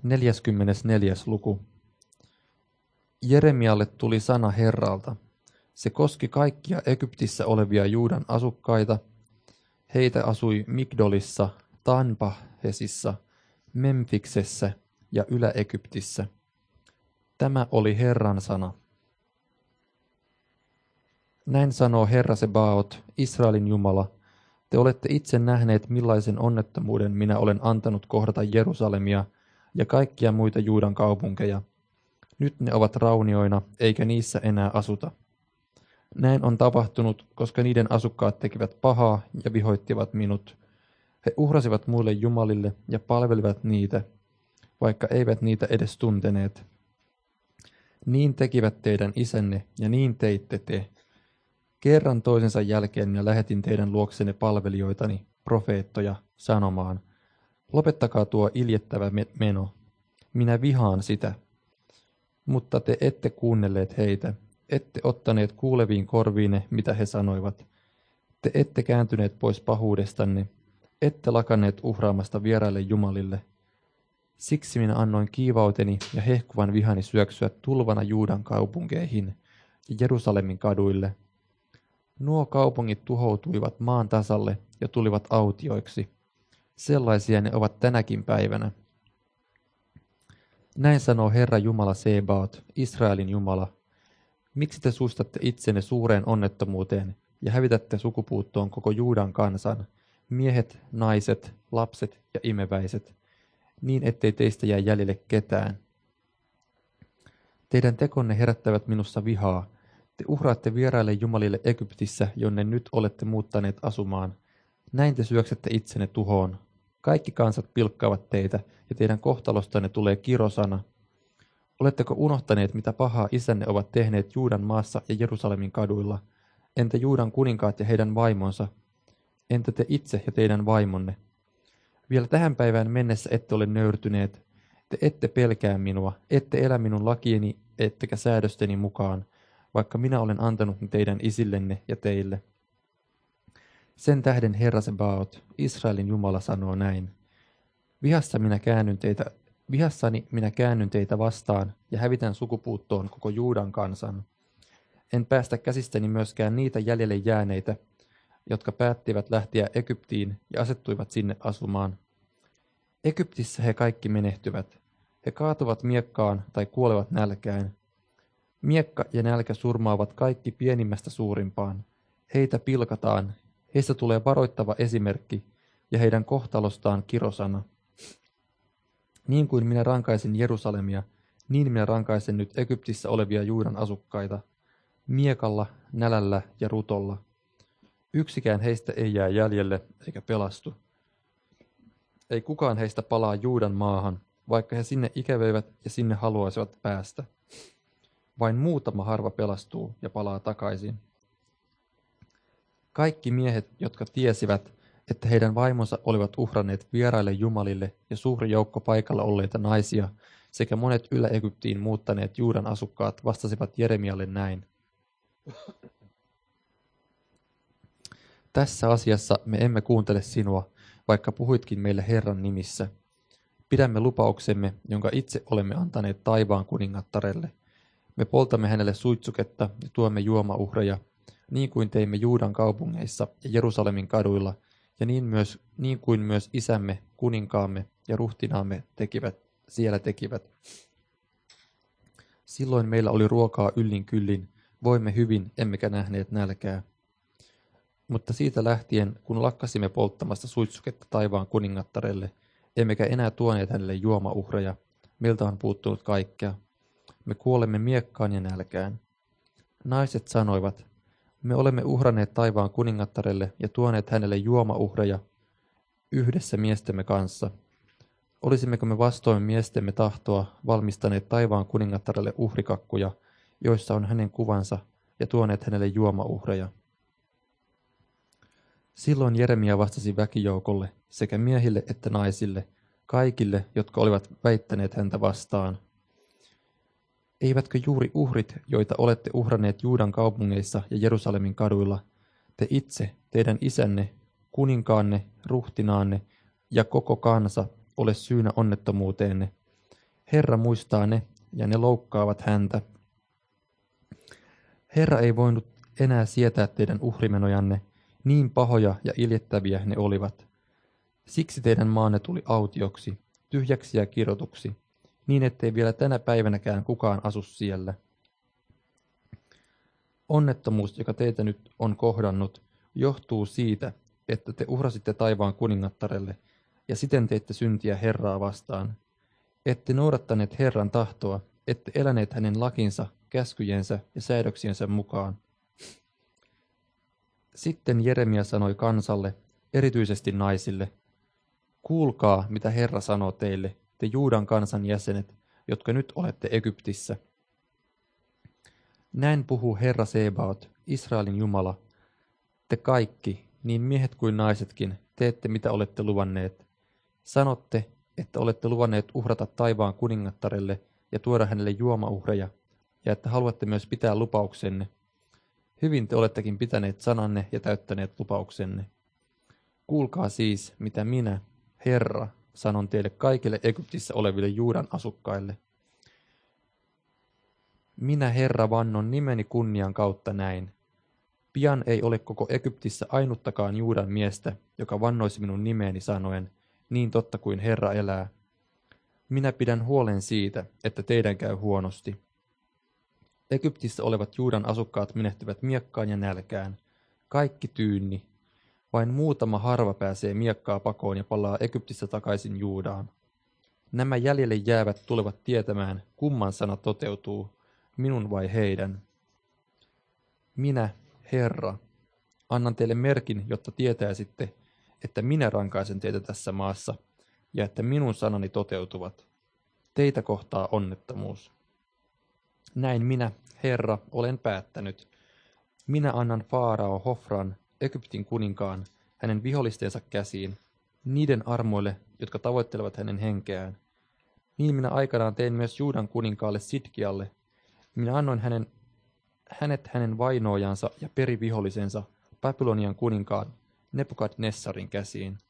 44. luku. Jeremialle tuli sana Herralta. Se koski kaikkia Egyptissä olevia Juudan asukkaita. Heitä asui Migdolissa, Tanpahesissa, Memfiksessä ja Ylä-Egyptissä. Tämä oli Herran sana. Näin sanoo Herra Sebaot, Israelin Jumala. Te olette itse nähneet, millaisen onnettomuuden minä olen antanut kohdata Jerusalemia ja kaikkia muita Juudan kaupunkeja. Nyt ne ovat raunioina, eikä niissä enää asuta. Näin on tapahtunut, koska niiden asukkaat tekivät pahaa ja vihoittivat minut. He uhrasivat muille jumalille ja palvelivat niitä, vaikka eivät niitä edes tunteneet. Niin tekivät teidän isänne ja niin teitte te. Kerran toisensa jälkeen minä lähetin teidän luoksenne palvelijoitani, profeettoja, sanomaan, lopettakaa tuo iljettävä meno. Minä vihaan sitä. Mutta te ette kuunnelleet heitä, ette ottaneet kuuleviin korviinne, mitä he sanoivat. Te ette kääntyneet pois pahuudestanne, ette lakanneet uhraamasta vieraille jumalille. Siksi minä annoin kiivauteni ja hehkuvan vihani syöksyä tulvana Juudan kaupunkeihin ja Jerusalemin kaduille. Nuo kaupungit tuhoutuivat maan tasalle ja tulivat autioiksi. Sellaisia ne ovat tänäkin päivänä. Näin sanoo Herra Jumala Sebaot, Israelin Jumala. Miksi te suistatte itsenne suureen onnettomuuteen ja hävitätte sukupuuttoon koko Juudan kansan, miehet, naiset, lapset ja imeväiset, niin ettei teistä jää jäljelle ketään? Teidän tekonne herättävät minussa vihaa. Te uhraatte vieraille jumalille Egyptissä, jonne nyt olette muuttaneet asumaan. Näin te syöksette itsenne tuhoon. Kaikki kansat pilkkaavat teitä, ja teidän kohtalostanne tulee kirosana. Oletteko unohtaneet, mitä pahaa isänne ovat tehneet Juudan maassa ja Jerusalemin kaduilla? Entä Juudan kuninkaat ja heidän vaimonsa? Entä te itse ja teidän vaimonne? Vielä tähän päivään mennessä ette ole nöyrtyneet. Te ette pelkää minua, ette elä minun lakieni, ettekä säädösteni mukaan, vaikka minä olen antanut ne teidän isillenne ja teille. Sen tähden Herra Sebaot, Israelin Jumala sanoo näin. Vihassani minä käännyn teitä vastaan ja hävitän sukupuuttoon koko Juudan kansan. En päästä käsistäni myöskään niitä jäljelle jääneitä, jotka päättivät lähteä Egyptiin ja asettuivat sinne asumaan. Egyptissä he kaikki menehtyvät. He kaatuvat miekkaan tai kuolevat nälkään. Miekka ja nälkä surmaavat kaikki pienimmästä suurimpaan. Heitä pilkataan, heistä tulee varoittava esimerkki ja heidän kohtalostaan kirosana. Niin kuin minä rankaisen Jerusalemia, niin minä rankaisen nyt Egyptissä olevia Juudan asukkaita, miekalla, nälällä ja rutolla. Yksikään heistä ei jää jäljelle eikä pelastu. Ei kukaan heistä palaa Juudan maahan, vaikka he sinne ikävöivät ja sinne haluaisivat päästä. Vain muutama harva pelastuu ja palaa takaisin. Kaikki miehet, jotka tiesivät, että heidän vaimonsa olivat uhranneet vieraille jumalille ja suuri joukko paikalla olleita naisia sekä monet Ylä-Egyptiin muuttaneet Juudan asukkaat vastasivat Jeremialle näin. Tässä asiassa me emme kuuntele sinua, vaikka puhuitkin meille Herran nimissä. Pidämme lupauksemme, jonka itse olemme antaneet taivaan kuningattarelle. Me poltamme hänelle suitsuketta ja tuomme juomauhreja, niin kuin teimme Juudan kaupungeissa ja Jerusalemin kaduilla, ja niin kuin myös isämme, kuninkaamme ja ruhtinaamme siellä tekivät. Silloin meillä oli ruokaa yllin kyllin, voimme hyvin, emmekä nähneet nälkää. Mutta siitä lähtien, kun lakkasimme polttamasta suitsuketta taivaan kuningattarelle, emmekä enää tuoneet hänelle juomauhreja, meiltä on puuttunut kaikkea. Me kuolemme miekkaan ja nälkään. Naiset sanoivat, me olemme uhranneet taivaan kuningattarelle ja tuoneet hänelle juomauhreja yhdessä miestemme kanssa. Olisimmeko me vastoin miestemme tahtoa valmistaneet taivaan kuningattarelle uhrikakkuja, joissa on hänen kuvansa, ja tuoneet hänelle juomauhreja? Silloin Jeremia vastasi väkijoukolle, sekä miehille että naisille, kaikille, jotka olivat väittäneet häntä vastaan. Eivätkö juuri uhrit, joita olette uhranneet Juudan kaupungeissa ja Jerusalemin kaduilla, te itse, teidän isänne, kuninkaanne, ruhtinaanne ja koko kansa ole syynä onnettomuuteenne? Herra muistaa ne, ja ne loukkaavat häntä. Herra ei voinut enää sietää teidän uhrimenojanne, niin pahoja ja iljettäviä ne olivat. Siksi teidän maanne tuli autioksi, tyhjäksi ja kirjoituksi, niin ettei vielä tänä päivänäkään kukaan asu siellä. Onnettomuus, joka teitä nyt on kohdannut, johtuu siitä, että te uhrasitte taivaan kuningattarelle, ja siten teitte syntiä Herraa vastaan. Ette noudattaneet Herran tahtoa, ette eläneet hänen lakinsa, käskyjensä ja säädöksiensä mukaan. Sitten Jeremia sanoi kansalle, erityisesti naisille, kuulkaa, mitä Herra sanoo teille, te Juudan kansan jäsenet, jotka nyt olette Egyptissä. Näin puhuu Herra Sebaot, Israelin Jumala. Te kaikki, niin miehet kuin naisetkin, teette mitä olette luvanneet. Sanotte, että olette luvanneet uhrata taivaan kuningattarelle ja tuoda hänelle juomauhreja, ja että haluatte myös pitää lupauksenne. Hyvin te olettekin pitäneet sananne ja täyttäneet lupauksenne. Kuulkaa siis, mitä minä, Herra, sanon teille kaikille Egyptissä oleville Juudan asukkaille. Minä, Herra, vannon nimeni kunnian kautta näin. Pian ei ole koko Egyptissä ainuttakaan Juudan miestä, joka vannoisi minun nimeeni sanoen, niin totta kuin Herra elää. Minä pidän huolen siitä, että teidän käy huonosti. Egyptissä olevat Juudan asukkaat menehtyvät miekkaan ja nälkään. Kaikki tyynni. Vain muutama harva pääsee miekkaa pakoon ja palaa Egyptissä takaisin Juudaan. Nämä jäljelle jäävät tulevat tietämään, kumman sana toteutuu, minun vai heidän. Minä, Herra, annan teille merkin, jotta tietäisitte, että minä rankaisen teitä tässä maassa, ja että minun sanani toteutuvat. Teitä kohtaa onnettomuus. Näin minä, Herra, olen päättänyt. Minä annan Faarao Hofran, Egyptin kuninkaan, hänen vihollistensa käsiin, niiden armoille, jotka tavoittelevat hänen henkeään. Niin minä aikanaan tein myös Juudan kuninkaalle Sidkialle. Minä annoin hänet hänen vainoojansa ja perivihollisensa Babylonian kuninkaan Nebukadnessarin käsiin.